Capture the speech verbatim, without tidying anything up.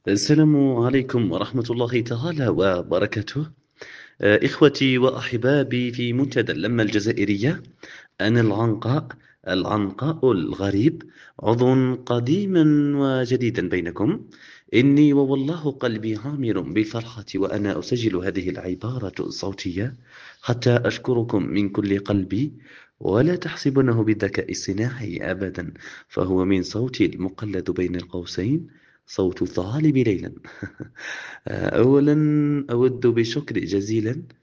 السلام عليكم ورحمة الله تعالى وبركاته. آه، إخوتي وأحبابي في منتدى اللمة الجزائرية. أنا العنقاء العنقاء الغريب، عضو قديما وجديدا بينكم. إني ووالله قلبي عامر بالفرحة وأنا أسجل هذه العبارة الصوتية حتى أشكركم من كل قلبي، ولا تحسبنه بالذكاء الصناعي أبدا، فهو من صوتي المقلد بين القوسين، صوت الثعالب ليلا. أولا أود بشكر جزيلا